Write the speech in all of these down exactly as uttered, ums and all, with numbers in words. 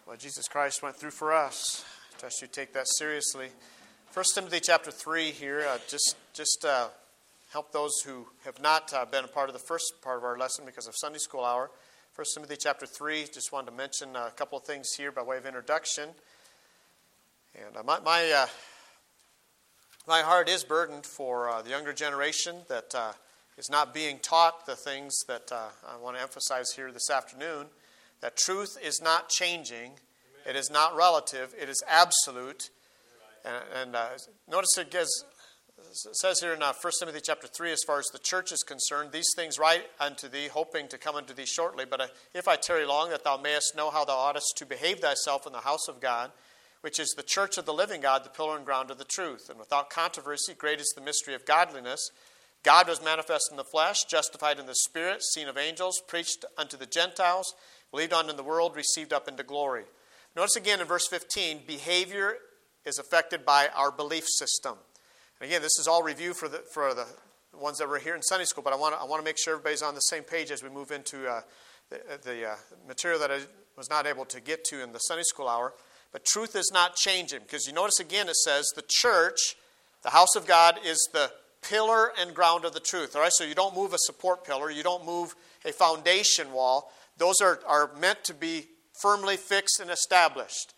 what Jesus Christ went through for us. I trust you take that seriously. First Timothy chapter three here, uh, just just uh, help those who have not uh, been a part of the first part of our lesson because of Sunday school hour. First Timothy chapter three, just wanted to mention a couple of things here by way of introduction. And uh, my my, uh, my heart is burdened for uh, the younger generation that uh, is not being taught the things that uh, I want to emphasize here this afternoon. That truth is not changing. It is not relative. It is absolute. And, and uh, notice it, gives, it says here in uh, First Timothy chapter three, as far as the church is concerned, these things write unto thee, hoping to come unto thee shortly. But uh, if I tarry long, that thou mayest know how thou oughtest to behave thyself in the house of God, which is the church of the living God, the pillar and ground of the truth. And without controversy, great is the mystery of godliness. God was manifest in the flesh, justified in the spirit, seen of angels, preached unto the Gentiles, believed on in the world, received up into glory. Notice again in verse fifteen, behavior is affected by our belief system. And again, this is all review for the for the ones that were here in Sunday school, but I want to, I want to make sure everybody's on the same page as we move into uh, the, the uh, material that I was not able to get to in the Sunday school hour. But truth is not changing, because you notice again it says the church, the house of God, is the pillar and ground of the truth. All right, so you don't move a support pillar, you don't move a foundation wall. Those are, are meant to be firmly fixed and established.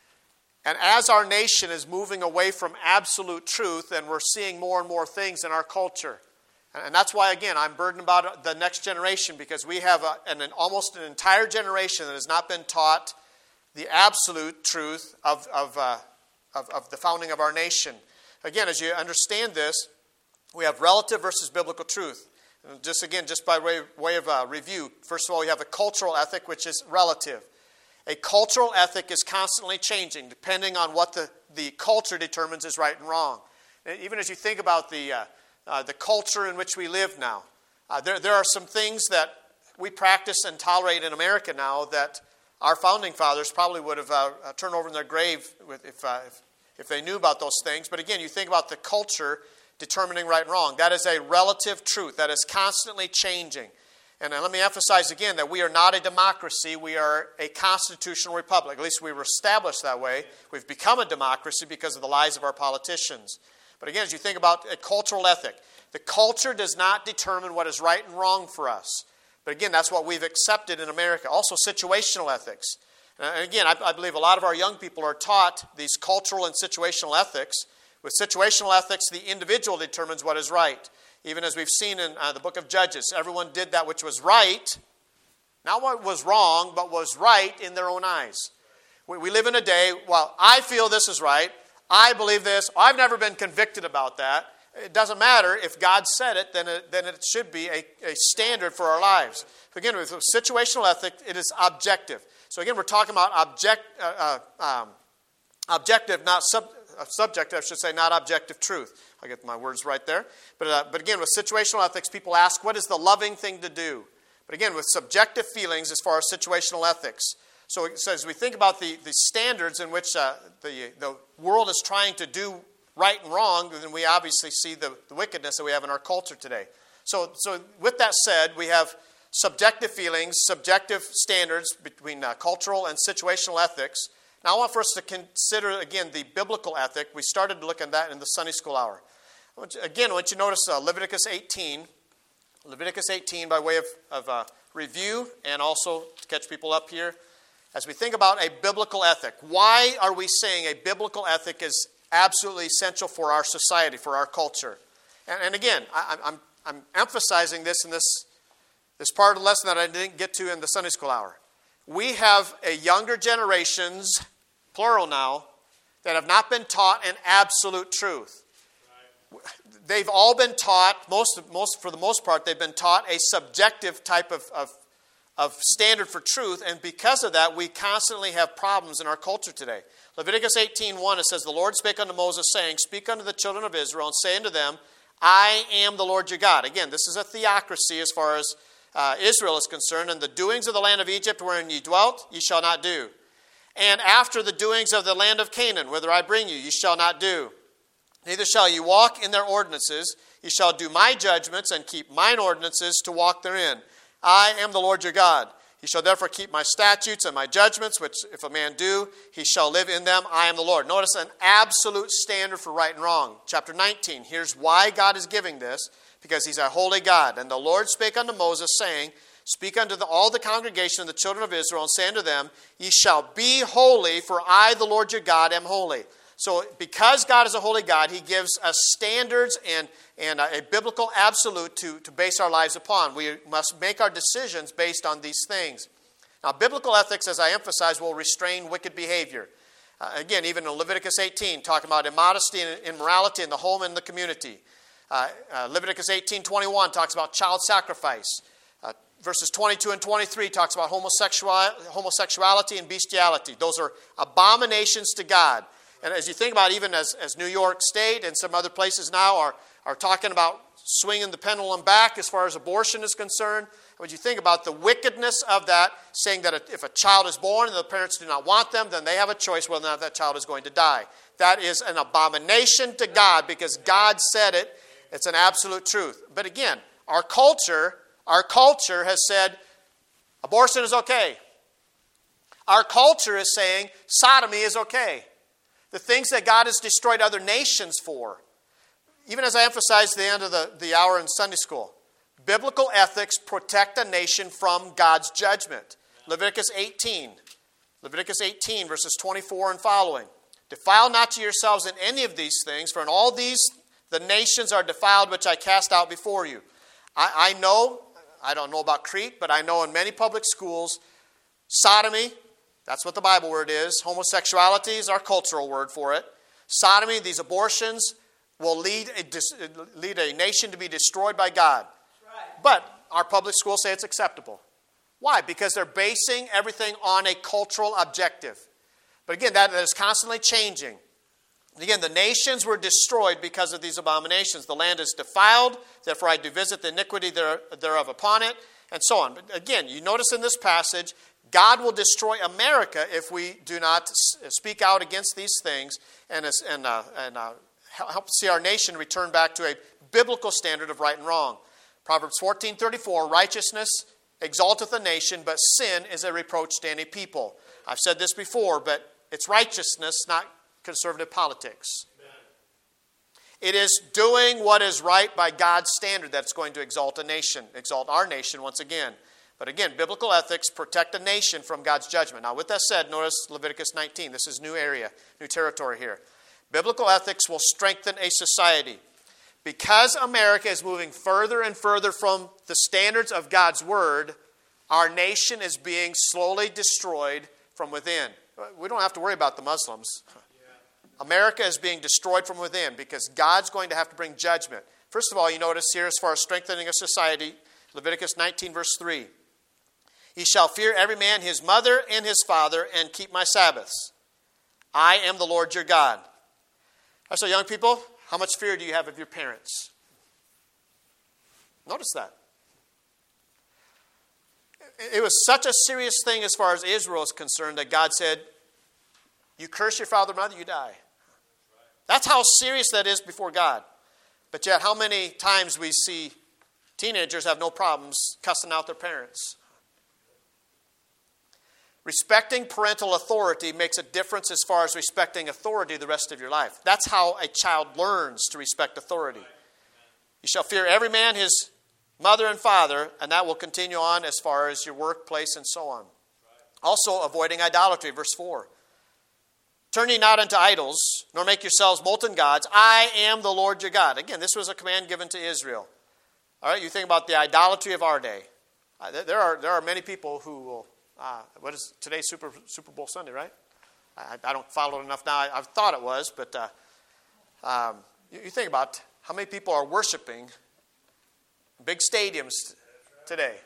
And as our nation is moving away from absolute truth, and we're seeing more and more things in our culture. And that's why, again, I'm burdened about the next generation, because we have a, an, an almost an entire generation that has not been taught the absolute truth of, of, uh, of, of the founding of our nation. Again, as you understand this, we have relative versus biblical truth. Just again, just by way, way of uh, review, first of all, we have a cultural ethic, which is relative. A cultural ethic is constantly changing, depending on what the, the culture determines is right and wrong. And even as you think about the uh, uh, the culture in which we live now, uh, there there are some things that we practice and tolerate in America now that our founding fathers probably would have uh, uh, turned over in their grave with, if, uh, if if they knew about those things. But again, you think about the culture determining right and wrong. That is a relative truth that is constantly changing. And let me emphasize again that we are not a democracy. We are a constitutional republic. At least we were established that way. We've become a democracy because of the lies of our politicians. But again, as you think about a cultural ethic, the culture does not determine what is right and wrong for us. But again, that's what we've accepted in America. Also, situational ethics. And again, I, I believe a lot of our young people are taught these cultural and situational ethics. With situational ethics, the individual determines what is right. Even as we've seen in uh, the book of Judges, everyone did that which was right, not what was wrong, but was right in their own eyes. We, we live in a day, well, I feel this is right, I believe this, I've never been convicted about that. It doesn't matter. If God said it, then it, then it should be a, a standard for our lives. Again, with situational ethic, it is objective. So again, we're talking about object, uh, uh, um, objective, not sub, uh, subjective, I should say, not objective truth. I'll get my words right there. But, uh, but again, with situational ethics, people ask, what is the loving thing to do? But again, with subjective feelings as far as situational ethics. So, so as we think about the, the standards in which uh, the, the world is trying to do right and wrong, then we obviously see the, the wickedness that we have in our culture today. So, so with that said, we have subjective feelings, subjective standards between uh, cultural and situational ethics. Now I want for us to consider, again, the biblical ethic. We started to look at that in the Sunday school hour. Again, I want you to notice uh, Leviticus eighteen. Leviticus eighteen by way of, of uh, review and also to catch people up here. As we think about a biblical ethic, why are we saying a biblical ethic is absolutely essential for our society, for our culture? And, and again, I, I'm, I'm emphasizing this in this, this part of the lesson that I didn't get to in the Sunday school hour. We have a younger generations, plural now, that have not been taught an absolute truth. They've all been taught, most, most for the most part, they've been taught a subjective type of, of, of standard for truth, and because of that, we constantly have problems in our culture today. Leviticus eighteen one, it says, the Lord spake unto Moses, saying, speak unto the children of Israel, and say unto them, I am the Lord your God. Again, this is a theocracy as far as uh, Israel is concerned, and the doings of the land of Egypt wherein ye dwelt, ye shall not do. And after the doings of the land of Canaan, whither I bring you, ye shall not do. Neither shall ye walk in their ordinances. Ye shall do my judgments and keep mine ordinances to walk therein. I am the Lord your God. He shall therefore keep my statutes and my judgments, which if a man do, he shall live in them. I am the Lord. Notice an absolute standard for right and wrong. Chapter nineteen, here's why God is giving this, because he's a holy God. And the Lord spake unto Moses, saying, speak unto the, all the congregation of the children of Israel, and say unto them, ye shall be holy, for I, the Lord your God, am holy. So because God is a holy God, he gives us standards and, and a, a biblical absolute to, to base our lives upon. We must make our decisions based on these things. Now, biblical ethics, as I emphasize, will restrain wicked behavior. Uh, again, even in Leviticus eighteen, talking about immodesty and immorality in the home and the community. Uh, uh, Leviticus eighteen twenty-one talks about child sacrifice. Uh, verses twenty-two and twenty-three talks about homosexual, homosexuality and bestiality. Those are abominations to God. And as you think about, even as, as New York State and some other places now are, are talking about swinging the pendulum back as far as abortion is concerned, when you think about the wickedness of that, saying that if a child is born and the parents do not want them, then they have a choice whether or not that child is going to die. That is an abomination to God because God said it. It's an absolute truth. But again, our culture, our culture has said abortion is okay. Our culture is saying sodomy is okay. The things that God has destroyed other nations for. Even as I emphasized at the end of the, the hour in Sunday school, biblical ethics protect a nation from God's judgment. Leviticus eighteen. Leviticus eighteen, verses twenty-four and following. Defile not to yourselves in any of these things, for in all these the nations are defiled, which I cast out before you. I, I know, I don't know about Crete, but I know in many public schools, sodomy, that's what the Bible word is. Homosexuality is our cultural word for it. Sodomy, these abortions, will lead a, lead a nation to be destroyed by God. Right. But our public schools say it's acceptable. Why? Because they're basing everything on a cultural objective. But again, that is constantly changing. And again, the nations were destroyed because of these abominations. The land is defiled, therefore I do visit the iniquity thereof upon it, and so on. But again, you notice in this passage, God will destroy America if we do not speak out against these things and, and, uh, and uh, help see our nation return back to a biblical standard of right and wrong. Proverbs fourteen thirty-four, righteousness exalteth a nation, but sin is a reproach to any people. I've said this before, but it's righteousness, not conservative politics. Amen. It is doing what is right by God's standard that's going to exalt a nation, exalt our nation once again. But again, biblical ethics protect a nation from God's judgment. Now, with that said, notice Leviticus nineteen. This is new area, new territory here. Biblical ethics will strengthen a society. Because America is moving further and further from the standards of God's Word, our nation is being slowly destroyed from within. We don't have to worry about the Muslims. America is being destroyed from within because God's going to have to bring judgment. First of all, you notice here as far as strengthening a society, Leviticus nineteen, verse three. He shall fear every man his mother and his father, and keep my Sabbaths. I am the Lord your God. So young people, how much fear do you have of your parents? Notice that. It was such a serious thing as far as Israel is concerned that God said, you curse your father and mother, you die. That's how serious that is before God. But yet how many times we see teenagers have no problems cussing out their parents. Respecting parental authority makes a difference as far as respecting authority the rest of your life. That's how a child learns to respect authority. You shall fear every man his mother and father, and that will continue on as far as your workplace and so on. Also, avoiding idolatry, verse four. Turn ye not unto idols, nor make yourselves molten gods. I am the Lord your God. Again, this was a command given to Israel. All right, you think about the idolatry of our day. Uh, there are there are many people who will. Uh, what is today? Super Super Bowl Sunday, right? I, I don't follow it enough now. I, I thought it was, but uh, um, you, you think about how many people are worshiping big stadiums today.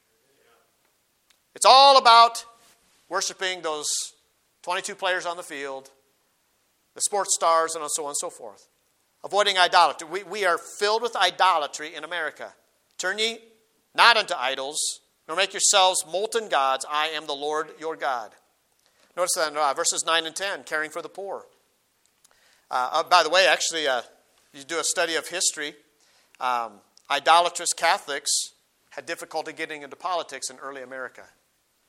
It's all about worshiping those twenty-two players on the field, the sports stars, and so on and so forth. Avoiding idolatry. We, we are filled with idolatry in America. Turn ye not unto idols, nor make yourselves molten gods. I am the Lord your God. Notice that in uh, verses nine and ten, caring for the poor. Uh, uh, by the way, actually, uh, you do a study of history. Um, idolatrous Catholics had difficulty getting into politics in early America.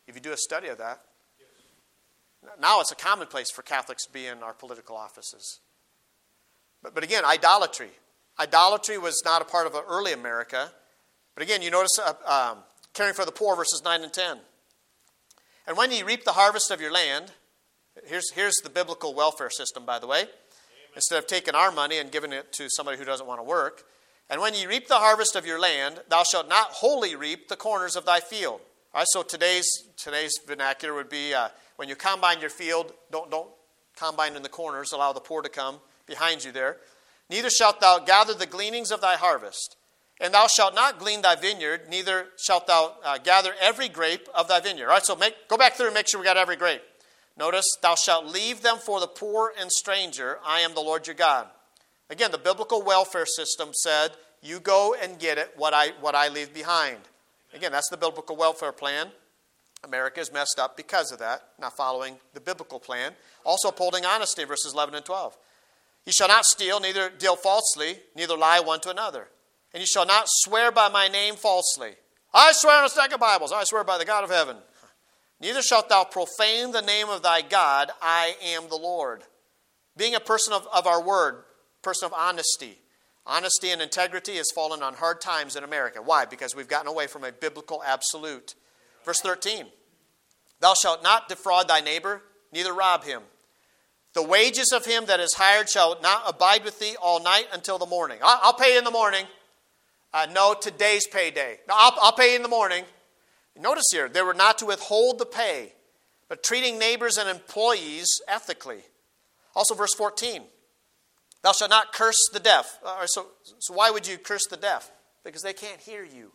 if you do a study of that. Yes. Now it's a commonplace for Catholics to be in our political offices. But, but again, idolatry. Idolatry was not a part of early America. But again, you notice uh, um, caring for the poor, verses nine and ten. And when ye reap the harvest of your land, here's, here's the biblical welfare system, by the way. Amen. Instead of taking our money and giving it to somebody who doesn't want to work. And when ye reap the harvest of your land, thou shalt not wholly reap the corners of thy field. All right, so today's today's vernacular would be uh, when you combine your field, don't, don't combine in the corners, allow the poor to come behind you there. Neither shalt thou gather the gleanings of thy harvest. And thou shalt not glean thy vineyard, neither shalt thou uh, gather every grape of thy vineyard. All right, so make, go back through and make sure we got every grape. Notice, thou shalt leave them for the poor and stranger. I am the Lord your God. Again, the biblical welfare system said, you go and get it, what I, what I leave behind. Again, that's the biblical welfare plan. America is messed up because of that, not following the biblical plan. Also upholding honesty, verses eleven and twelve. Ye shall not steal, neither deal falsely, neither lie one to another. And ye shall not swear by my name falsely. I swear on a stack of Bibles. I swear by the God of heaven. Neither shalt thou profane the name of thy God. I am the Lord. Being a person of, of our word, person of honesty. Honesty and integrity has fallen on hard times in America. Why? Because we've gotten away from a biblical absolute. Verse thirteen. Thou shalt not defraud thy neighbor, neither rob him. The wages of him that is hired shall not abide with thee all night until the morning. I'll, I'll pay you in the morning. Uh, no, today's payday. No, I'll, I'll pay you in the morning. Notice here, they were not to withhold the pay, but treating neighbors and employees ethically. Also, verse fourteen. Thou shalt not curse the deaf. Uh, so, so why would you curse the deaf? Because they can't hear you.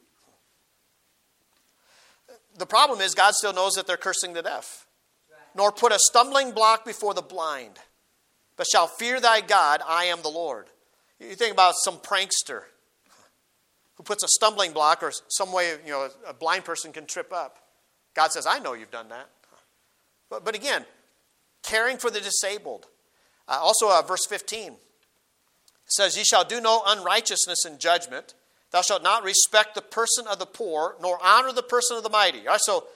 The problem is God still knows that they're cursing the deaf. Nor put a stumbling block before the blind, but shall fear thy God. I am the Lord. You think about some prankster who puts a stumbling block or some way, you know, a blind person can trip up. God says, I know you've done that. But, but again, caring for the disabled. Uh, also, uh, verse fifteen says, ye shall do no unrighteousness in judgment. Thou shalt not respect the person of the poor, nor honor the person of the mighty. All right, so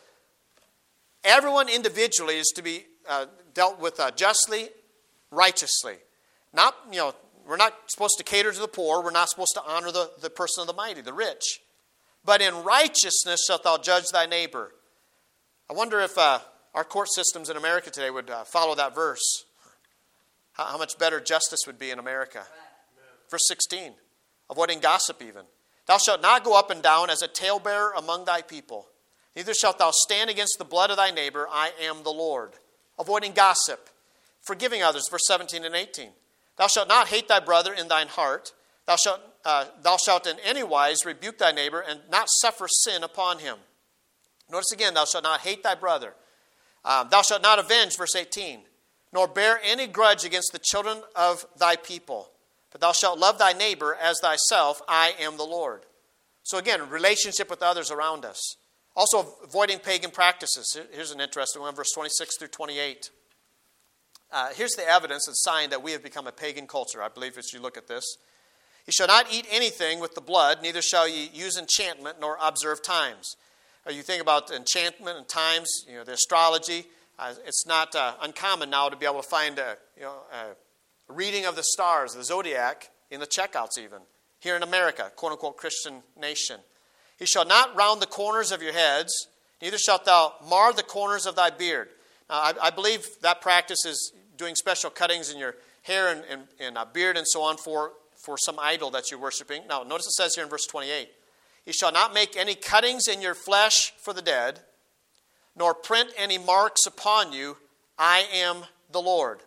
everyone individually is to be uh, dealt with uh, justly, righteously. Not, you know, we're not supposed to cater to the poor. We're not supposed to honor the, the person of the mighty, the rich. But in righteousness shalt thou judge thy neighbor. I wonder if uh, our court systems in America today would uh, follow that verse. How, how much better justice would be in America. Verse sixteen, avoiding gossip even. Thou shalt not go up and down as a talebearer among thy people. Neither shalt thou stand against the blood of thy neighbor. I am the Lord. Avoiding gossip. Forgiving others. Verse seventeen and eighteen. Thou shalt not hate thy brother in thine heart. Thou shalt, uh, thou shalt in any wise rebuke thy neighbor and not suffer sin upon him. Notice again, thou shalt not hate thy brother. Um, thou shalt not avenge, verse eighteen. Nor bear any grudge against the children of thy people. But thou shalt love thy neighbor as thyself. I am the Lord. So again, relationship with others around us. Also, avoiding pagan practices. Here's an interesting one, verse twenty-six through twenty-eight. Uh, here's the evidence and sign that we have become a pagan culture, I believe, as you look at this. Ye shall not eat anything with the blood, neither shall ye use enchantment nor observe times. Uh, you think about enchantment and times, you know, the astrology. Uh, it's not uh, uncommon now to be able to find a, you know, a reading of the stars, the zodiac, in the checkouts even. Here in America, quote-unquote Christian nation. He shall not round the corners of your heads, neither shalt thou mar the corners of thy beard. Now, I, I believe that practice is doing special cuttings in your hair and, and, and uh, beard and so on for, for some idol that you're worshiping. Now, notice it says here in verse twenty-eight, ye shall not make any cuttings in your flesh for the dead, nor print any marks upon you. I am the Lord.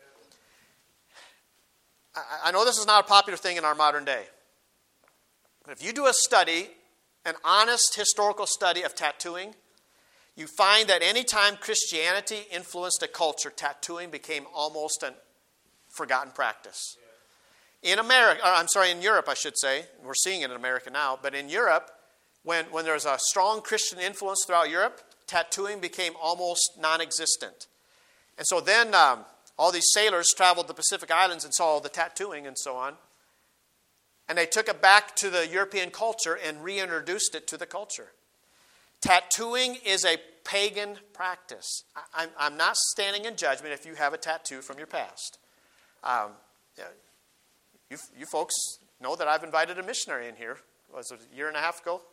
I know this is not a popular thing in our modern day. But if you do a study, an honest historical study of tattooing, you find that any time Christianity influenced a culture, tattooing became almost a forgotten practice. In America, or I'm sorry, in Europe, I should say. We're seeing it in America now. But in Europe, when, when there's a strong Christian influence throughout Europe, tattooing became almost non-existent. And so then Um, all these sailors traveled the Pacific Islands and saw all the tattooing and so on. And they took it back to the European culture and reintroduced it to the culture. Tattooing is a pagan practice. I, I'm, I'm not standing in judgment if you have a tattoo from your past. Um, you, you folks know that I've invited a missionary in here. Was it a year and a half ago?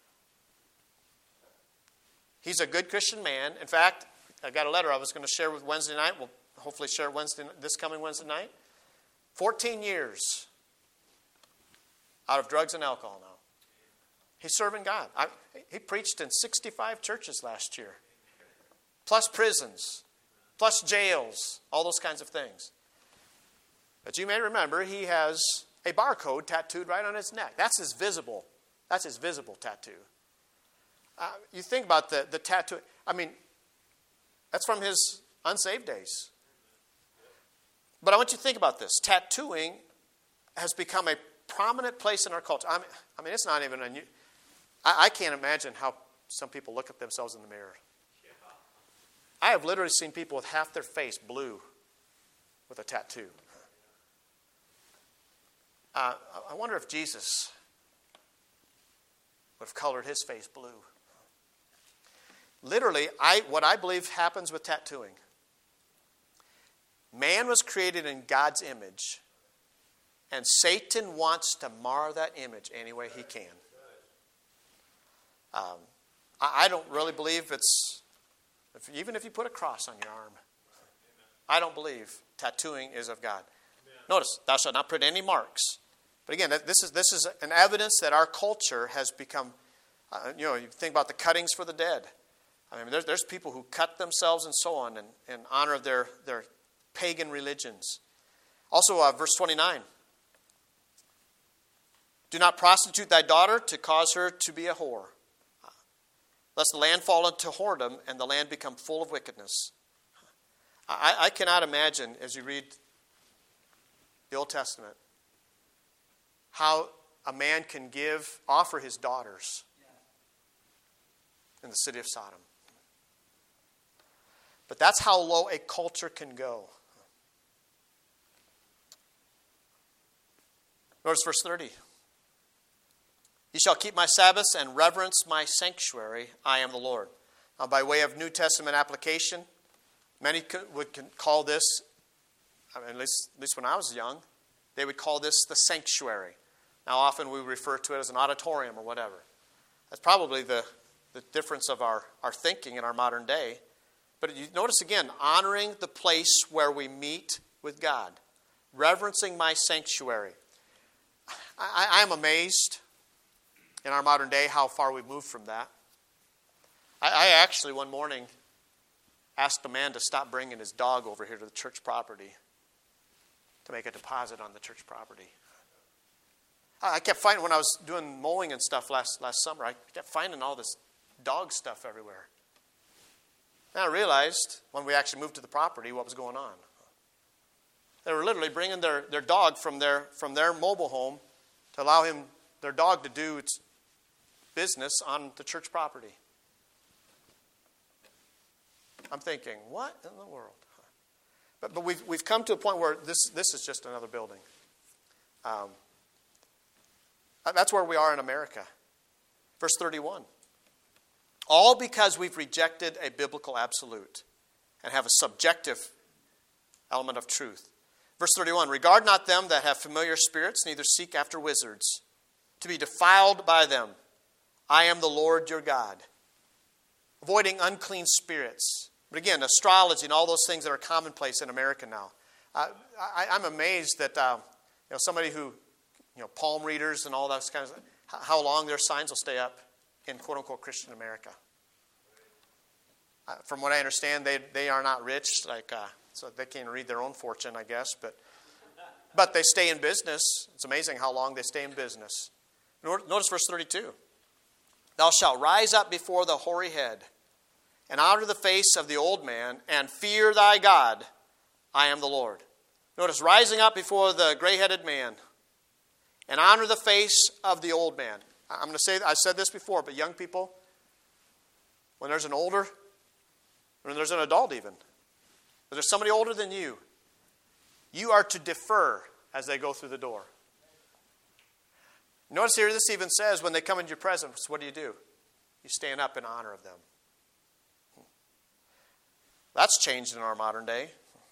He's a good Christian man. In fact, I got a letter I was going to share with Wednesday night. We'll hopefully share Wednesday, this coming Wednesday night. fourteen years out of drugs and alcohol now. He's serving God. I, he preached in sixty-five churches last year, plus prisons, plus jails, all those kinds of things. But you may remember he has a barcode tattooed right on his neck. That's his visible. That's his visible tattoo. Uh, you think about the, the tattoo. I mean, that's from his unsaved days. But I want you to think about this. Tattooing has become a prominent place in our culture. I mean, I mean it's not even unusual. I, I can't imagine how some people look at themselves in the mirror. I have literally seen people with half their face blue with a tattoo. Uh, I wonder if Jesus would have colored his face blue. Literally, I, what I believe happens with tattooing. Man was created in God's image, and Satan wants to mar that image any way he can. Um, I, I don't really believe it's, if, even if you put a cross on your arm, I don't believe tattooing is of God. Notice, thou shalt not put any marks. But again, this is this is an evidence that our culture has become, uh, you know, you think about the cuttings for the dead. I mean, there's, there's people who cut themselves and so on in, in honor of their, their pagan religions. Also, uh, verse twenty-nine. Do not prostitute thy daughter to cause her to be a whore, lest the land fall into whoredom and the land become full of wickedness. I, I cannot imagine, as you read the Old Testament, how a man can give, offer his daughters in the city of Sodom. But that's how low a culture can go. Notice verse thirty. Ye shall keep my Sabbaths and reverence my sanctuary. I am the Lord. Now, by way of New Testament application, many would call this, I mean, at least, at least when I was young, they would call this the sanctuary. Now, often we refer to it as an auditorium or whatever. That's probably the, the difference of our, our thinking in our modern day. But you notice again, honoring the place where we meet with God. Reverencing my sanctuary. I, I am amazed in our modern day how far we've moved from that. I, I actually one morning asked a man to stop bringing his dog over here to the church property to make a deposit on the church property. I kept finding, when I was doing mowing and stuff last, last summer, I kept finding all this dog stuff everywhere. And I realized, when we actually moved to the property, what was going on. They were literally bringing their, their dog from their, from their mobile home to allow him, their dog to do its business on the church property. I'm thinking, what in the world? But, but we've, we've come to a point where this, this is just another building. Um, That's where we are in America. Verse thirty-one. All because we've rejected a biblical absolute and have a subjective element of truth. Verse thirty-one. Regard not them that have familiar spirits, neither seek after wizards, to be defiled by them. I am the Lord your God. Avoiding unclean spirits. But again, astrology and all those things that are commonplace in America now. Uh, I, I'm amazed that uh, you know somebody who You know, palm readers and all those kinds of, how long their signs will stay up in quote-unquote Christian America. Uh, from what I understand, they they are not rich, like uh, so they can't read their own fortune, I guess, but but they stay in business. It's amazing how long they stay in business. Notice verse thirty-two. Thou shalt rise up before the hoary head, and honor the face of the old man, and fear thy God. I am the Lord. Notice, rising up before the gray-headed man, and honor the face of the old man. I'm going to say, I said this before, but young people, when there's an older, when there's an adult even, when there's somebody older than you, you are to defer as they go through the door. Notice here, this even says, when they come into your presence, what do you do? You stand up in honor of them. That's changed in our modern day.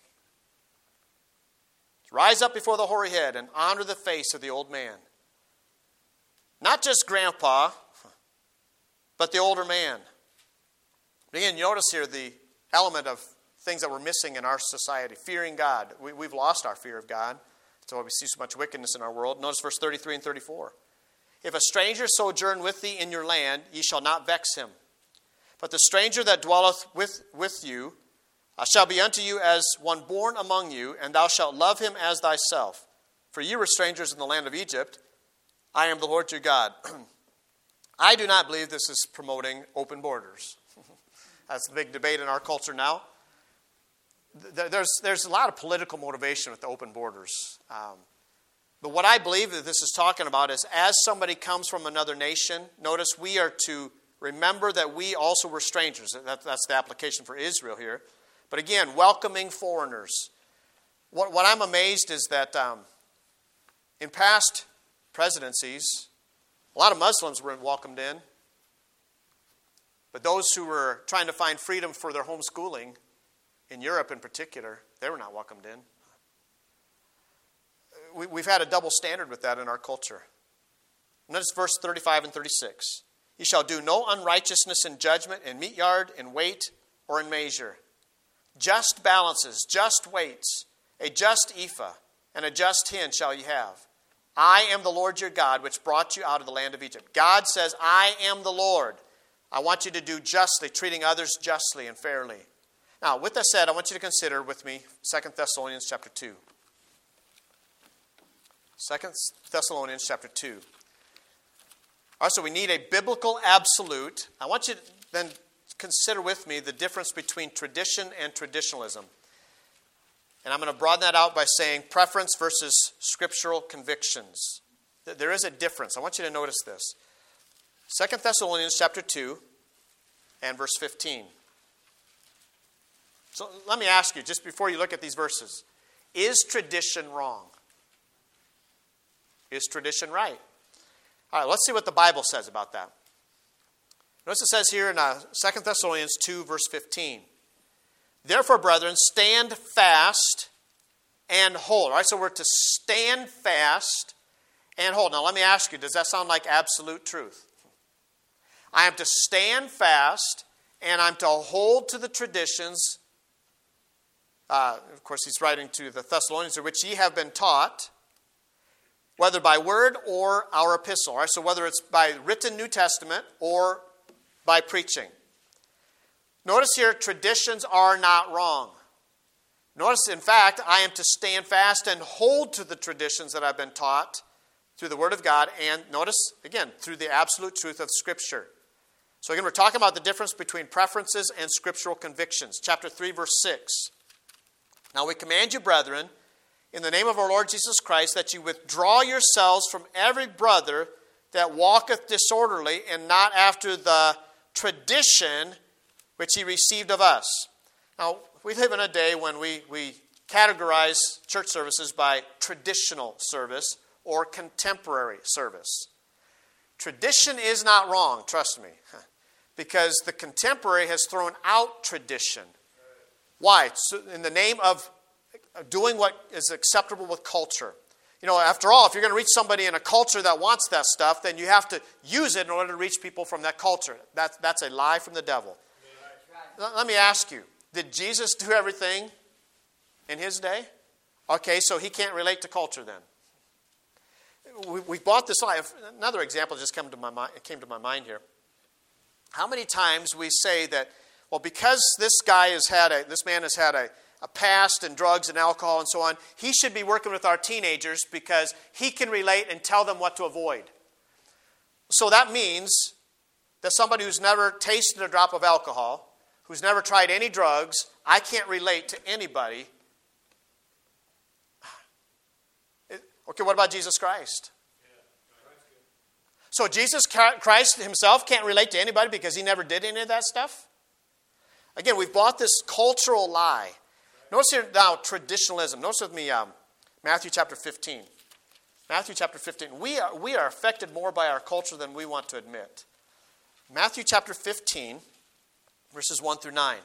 Rise up before the hoary head and honor the face of the old man. Not just grandpa, but the older man. Again, you notice here the element of things that we're missing in our society. Fearing God. We, we've lost our fear of God. That's why we see so much wickedness in our world. Notice verse thirty-three and thirty-four. If a stranger sojourn with thee in your land, ye shall not vex him. But the stranger that dwelleth with, with you uh, shall be unto you as one born among you, and thou shalt love him as thyself. For ye were strangers in the land of Egypt. I am the Lord your God. I do not believe this is promoting open borders. That's the big debate in our culture now. There's, there's a lot of political motivation with the open borders. Um, but what I believe that this is talking about is as somebody comes from another nation, notice we are to remember that we also were strangers. That, that's the application for Israel here. But again, welcoming foreigners. What, what I'm amazed is that um, in past presidencies, a lot of Muslims were welcomed in. But those who were trying to find freedom for their homeschooling, in Europe in particular, they were not welcomed in. We, we've had a double standard with that in our culture. Notice verse thirty-five and thirty-six. Ye shall do no unrighteousness in judgment, in meat yard, in weight, or in measure. Just balances, just weights, a just ephah, and a just hin shall ye have. I am the Lord your God, which brought you out of the land of Egypt. God says, I am the Lord. I want you to do justly, treating others justly and fairly. Now, with that said, I want you to consider with me Second Thessalonians chapter two. Second Thessalonians chapter two. All right, so we need a biblical absolute. I want you to then consider with me the difference between tradition and traditionalism. And I'm going to broaden that out by saying preference versus scriptural convictions. There is a difference. I want you to notice this. Second Thessalonians chapter two and verse fifteen. So let me ask you, just before you look at these verses, is tradition wrong? Is tradition right? All right, let's see what the Bible says about that. Notice it says here in uh, Second Thessalonians two, verse fifteen. Therefore, brethren, stand fast and hold. All right, so we're to stand fast and hold. Now, let me ask you, does that sound like absolute truth? I am to stand fast and I'm to hold to the traditions. Uh, of course, he's writing to the Thessalonians, which ye have been taught, whether by word or our epistle. All right, so whether it's by written New Testament or by preaching. Notice here, traditions are not wrong. Notice, in fact, I am to stand fast and hold to the traditions that I've been taught through the Word of God, and notice, again, through the absolute truth of Scripture. So again, we're talking about the difference between preferences and scriptural convictions. Chapter three, verse six. Now we command you, brethren, in the name of our Lord Jesus Christ, that you withdraw yourselves from every brother that walketh disorderly, and not after the tradition which he received of us. Now, we live in a day when we, we categorize church services by traditional service or contemporary service. Tradition is not wrong, trust me, because the contemporary has thrown out tradition. Why? So in the name of doing what is acceptable with culture. You know, after all, if you're going to reach somebody in a culture that wants that stuff, then you have to use it in order to reach people from that culture. That's, that's a lie from the devil. Let me ask you, did Jesus do everything in his day? Okay, so he can't relate to culture then. We, we bought this lie. Another example just came to my mind, came to my mind here. How many times we say that, well, because this guy has had a, this man has had a, a past in drugs and alcohol and so on, he should be working with our teenagers because he can relate and tell them what to avoid. So that means that somebody who's never tasted a drop of alcohol, who's never tried any drugs, I can't relate to anybody. Okay, what about Jesus Christ? So Jesus Christ himself can't relate to anybody because he never did any of that stuff? Again, we've bought this cultural lie. Notice here now traditionalism. Notice with me um, Matthew chapter fifteen. Matthew chapter fifteen. We are, we are affected more by our culture than we want to admit. Matthew chapter fifteen, verses one through nine.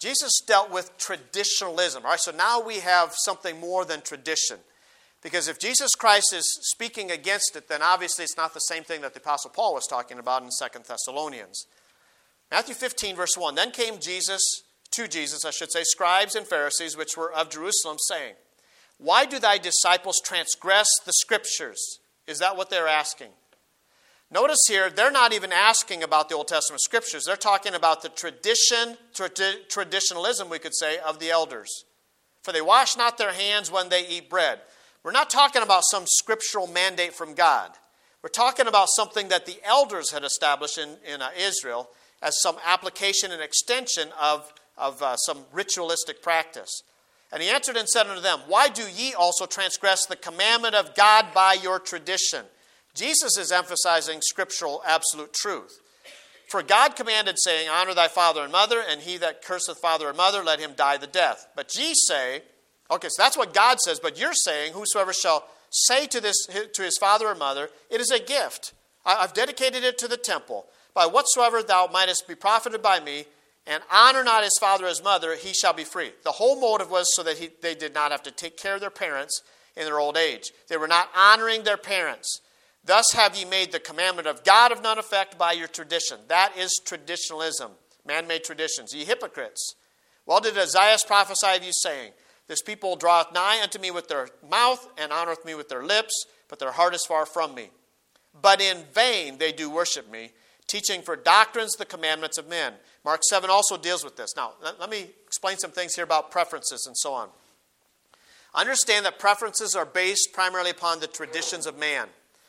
Jesus dealt with traditionalism. All right, so now we have something more than tradition. Because if Jesus Christ is speaking against it, then obviously it's not the same thing that the Apostle Paul was talking about in Second Thessalonians. Matthew fifteen, verse one. Then came Jesus, to Jesus, I should say, scribes and Pharisees, which were of Jerusalem, saying, why do thy disciples transgress the Scriptures? Is that what they're asking? Notice here, they're not even asking about the Old Testament Scriptures. They're talking about the tradition, tradi- traditionalism, we could say, of the elders. For they wash not their hands when they eat bread. We're not talking about some scriptural mandate from God. We're talking about something that the elders had established in, in uh, Israel as some application and extension of, of uh, some ritualistic practice. And he answered and said unto them, why do ye also transgress the commandment of God by your tradition? Jesus is emphasizing scriptural absolute truth. For God commanded, saying, honor thy father and mother, and he that curseth father or mother, let him die the death. But ye say, okay, so that's what God says, but you're saying, whosoever shall say to this to his father or mother, it is a gift. I've dedicated it to the temple. By whatsoever thou mightest be profited by me, and honor not his father or his mother, he shall be free. The whole motive was so that he, they did not have to take care of their parents in their old age. They were not honoring their parents. Thus have ye made the commandment of God of none effect by your tradition. That is traditionalism, man-made traditions. Ye hypocrites, well did Isaiah prophesy of you, saying, this people draweth nigh unto me with their mouth, and honoreth me with their lips, but their heart is far from me. But in vain they do worship me, teaching for doctrines the commandments of men. Mark seven also deals with this. Now, let me explain some things here about preferences and so on. Understand that preferences are based primarily upon the traditions of man.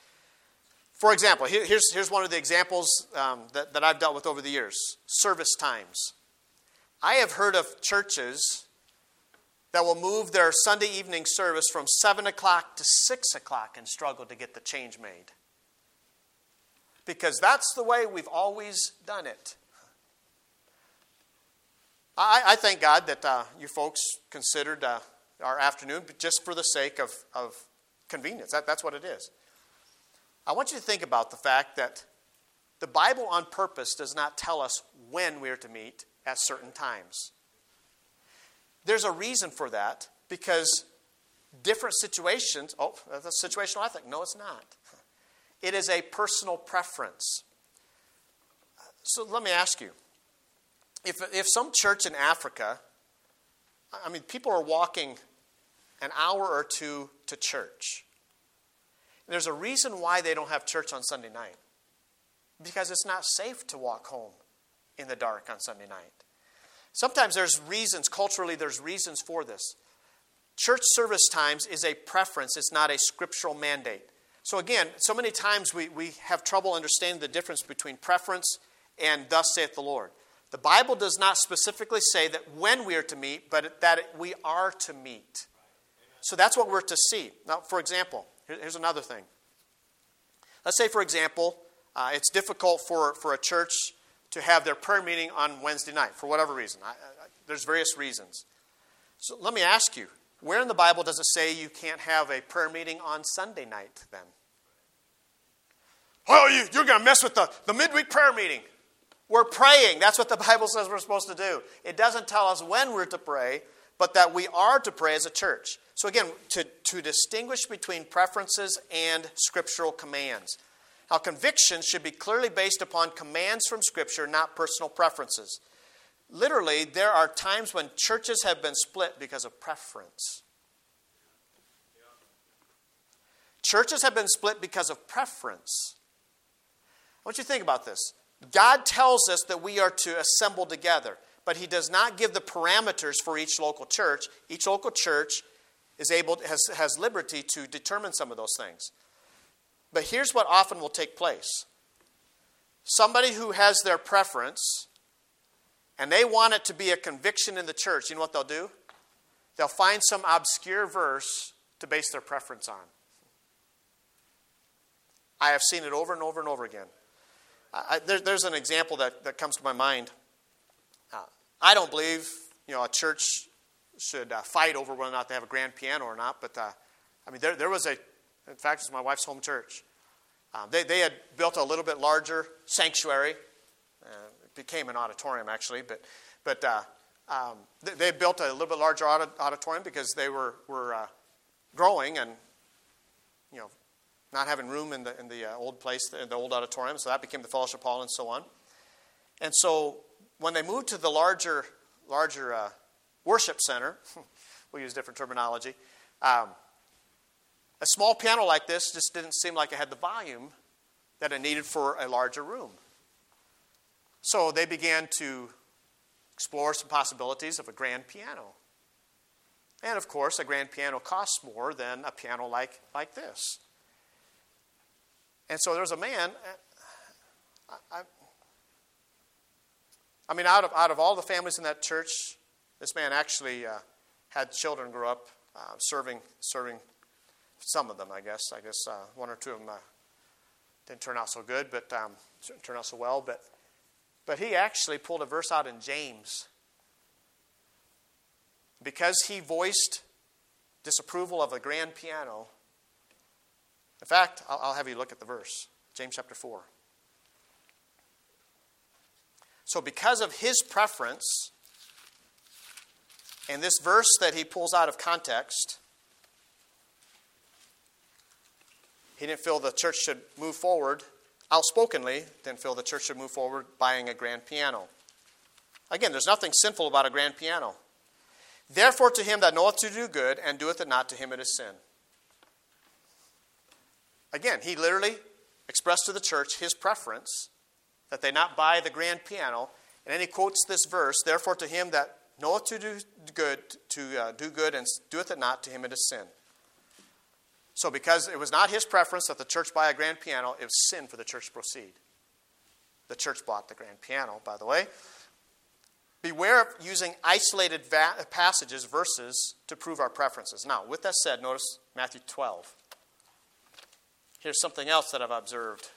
For example, here, here's, here's one of the examples um, that, that I've dealt with over the years. Service times. I have heard of churches that will move their Sunday evening service from seven o'clock to six o'clock and struggle to get the change made. Because that's the way we've always done it. I, I thank God that uh, you folks considered uh, our afternoon just for the sake of, of convenience. That, that's what it is. I want you to think about the fact that the Bible on purpose does not tell us when we're to meet at certain times. There's a reason for that, because different situations, oh, that's situational ethic. No, it's not. It is a personal preference. So let me ask you, if, if some church in Africa, I mean, people are walking an hour or two to church. There's a reason why they don't have church on Sunday night. Because it's not safe to walk home in the dark on Sunday night. Sometimes there's reasons, culturally there's reasons for this. Church service times is a preference, it's not a scriptural mandate. So again, so many times we, we have trouble understanding the difference between preference and thus saith the Lord. The Bible does not specifically say that when we are to meet, but that we are to meet. So that's what we're to see. Now, for example, here, here's another thing. Let's say, for example, uh, it's difficult for, for a church to have their prayer meeting on Wednesday night, for whatever reason. I, I, there's various reasons. So let me ask you, where in the Bible does it say you can't have a prayer meeting on Sunday night then? Oh, you, you're going to mess with the, the midweek prayer meeting. We're praying. That's what the Bible says we're supposed to do. It doesn't tell us when we're to pray, but that we are to pray as a church. So again, to, to distinguish between preferences and scriptural commands. Now, convictions should be clearly based upon commands from Scripture, not personal preferences. Literally, there are times when churches have been split because of preference. Churches have been split because of preference. I want you to think about this. God tells us that we are to assemble together, but He does not give the parameters for each local church. Each local church is able has, has liberty to determine some of those things. But here's what often will take place. Somebody who has their preference, and they want it to be a conviction in the church, you know what they'll do? They'll find some obscure verse to base their preference on. I have seen it over and over and over again. I, there, there's an example that, that comes to my mind. Uh, I don't believe you know a church should uh, fight over whether or not they have a grand piano or not, but uh, I mean there there was a In fact, it's my wife's home church. Um, they, they had built a little bit larger sanctuary. Uh, it became an auditorium, actually. But but uh, um, they, they built a little bit larger auditorium because they were, were uh, growing and, you know, not having room in the in the uh, old place, in the old auditorium. So that became the Fellowship Hall and so on. And so when they moved to the larger, larger uh, worship center, we'll use different terminology, um, a small piano like this just didn't seem like it had the volume that it needed for a larger room. So they began to explore some possibilities of a grand piano. And of course, a grand piano costs more than a piano like, like this. And so there was a man, I, I, I mean, out of out of all the families in that church, this man actually uh, had children grow up uh, serving, serving some of them, I guess. I guess uh, one or two of them uh, didn't turn out so good, but um, didn't turn out so well. But, but he actually pulled a verse out in James. Because he voiced disapproval of a grand piano. In fact, I'll, I'll have you look at the verse. James chapter four. So because of his preference, and this verse that he pulls out of context, he didn't feel the church should move forward, outspokenly, didn't feel the church should move forward buying a grand piano. Again, there's nothing sinful about a grand piano. Therefore to him that knoweth to do good, and doeth it not, to him it is sin. Again, he literally expressed to the church his preference that they not buy the grand piano, and then he quotes this verse, therefore to him that knoweth to do good, to uh, do good, and doeth it not, to him it is sin. So because it was not his preference that the church buy a grand piano, it was sin for the church to proceed. The church bought the grand piano, by the way. Beware of using isolated va- passages, verses, to prove our preferences. Now, with that said, notice Matthew twelve. Here's something else that I've observed.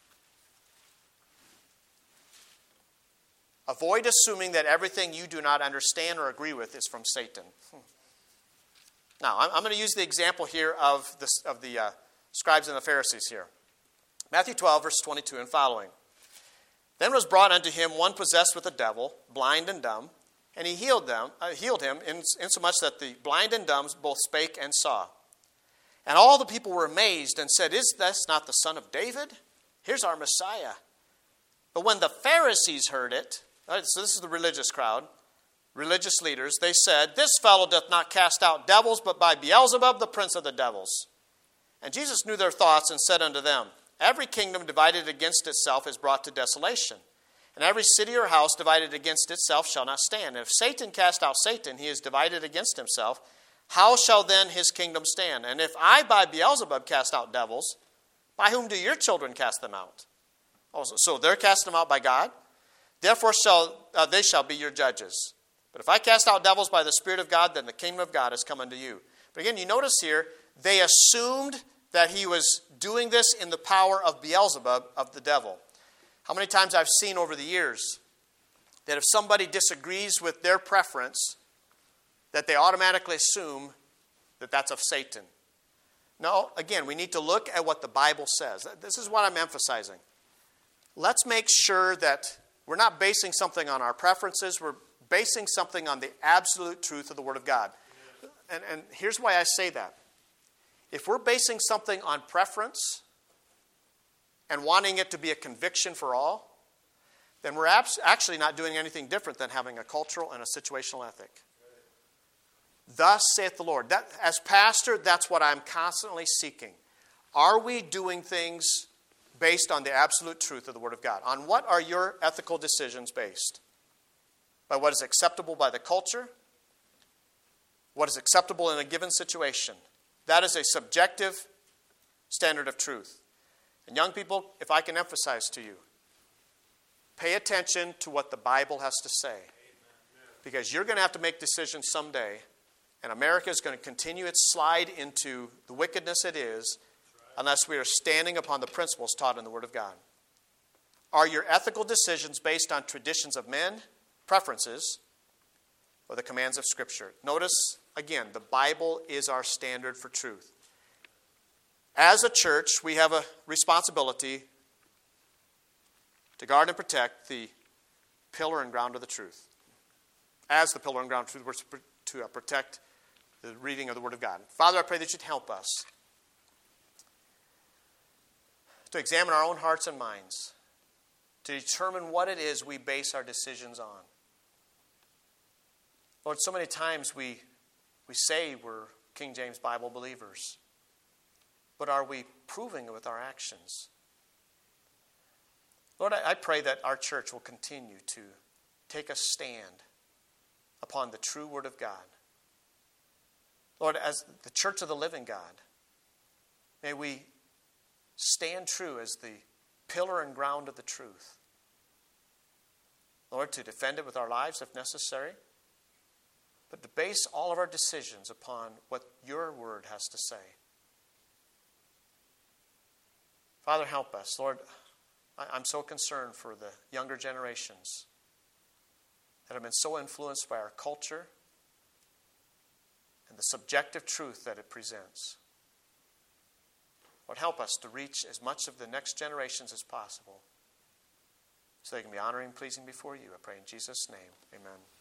Avoid assuming that everything you do not understand or agree with is from Satan. Hmm. Now, I'm, I'm going to use the example here of, this, of the uh, scribes and the Pharisees here. Matthew twelve, verse twenty-two and following. Then was brought unto him one possessed with a devil, blind and dumb, and he healed them, uh, healed him, in, insomuch that the blind and dumb both spake and saw. And all the people were amazed and said, Is this not the son of David? Here's our Messiah. But when the Pharisees heard it, right, so this is the religious crowd, religious leaders, they said, This fellow doth not cast out devils, but by Beelzebub, the prince of the devils. And Jesus knew their thoughts and said unto them, Every kingdom divided against itself is brought to desolation. And every city or house divided against itself shall not stand. And if Satan cast out Satan, he is divided against himself. How shall then his kingdom stand? And if I by Beelzebub cast out devils, by whom do your children cast them out? Oh, so they're casting them out by God? Therefore shall uh, they shall be your judges. But if I cast out devils by the Spirit of God, then the kingdom of God has come unto you. But again, you notice here, they assumed that he was doing this in the power of Beelzebub, of the devil. How many times I've seen over the years that if somebody disagrees with their preference, that they automatically assume that that's of Satan. No, again, we need to look at what the Bible says. This is what I'm emphasizing. Let's make sure that we're not basing something on our preferences. We're basing something on the absolute truth of the Word of God. And, and here's why I say that. If we're basing something on preference and wanting it to be a conviction for all, then we're abs- actually not doing anything different than having a cultural and a situational ethic. Thus saith the Lord. That, as pastor, that's what I'm constantly seeking. Are we doing things based on the absolute truth of the Word of God? On what are your ethical decisions based? By what is acceptable by the culture? What is acceptable in a given situation? That is a subjective standard of truth. And young people, if I can emphasize to you, pay attention to what the Bible has to say. Because you're going to have to make decisions someday, and America is going to continue its slide into the wickedness it is unless we are standing upon the principles taught in the Word of God. Are your ethical decisions based on traditions of men, preferences, or the commands of Scripture? Notice, again, the Bible is our standard for truth. As a church, we have a responsibility to guard and protect the pillar and ground of the truth. as the pillar and ground of truth, we're to uh, protect the reading of the Word of God. Father, I pray that you'd help us to examine our own hearts and minds, to determine what it is we base our decisions on. Lord, so many times we, we say we're King James Bible believers, but are we proving it with our actions? Lord, I, I pray that our church will continue to take a stand upon the true Word of God. Lord, as the church of the living God, may we stand true as the pillar and ground of the truth. Lord, to defend it with our lives if necessary, but to base all of our decisions upon what your word has to say. Father, help us. Lord, I'm so concerned for the younger generations that have been so influenced by our culture and the subjective truth that it presents. Lord, help us to reach as much of the next generations as possible so they can be honoring and pleasing before you. I pray in Jesus' name. Amen.